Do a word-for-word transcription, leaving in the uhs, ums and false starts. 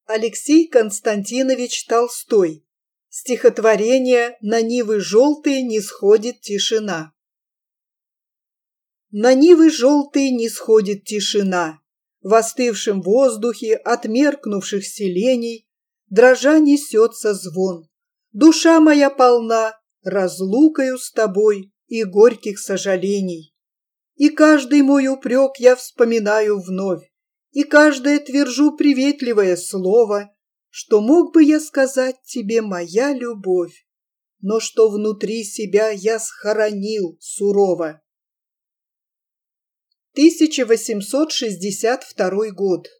Алексей Константинович Толстой. Стихотворение «На нивы желтые нисходит тишина». На нивы желтые нисходит тишина. В остывшем воздухе от меркнувших селений дрожа несется звон. Душа моя полна разлукою с тобой и горьких сожалений. И каждый мой упрек я вспоминаю вновь, и каждое твержу приветливое слово, что мог бы я сказать тебе, моя любовь, но что внутри себя я схоронил сурово. тысяча восемьсот шестьдесят второй год.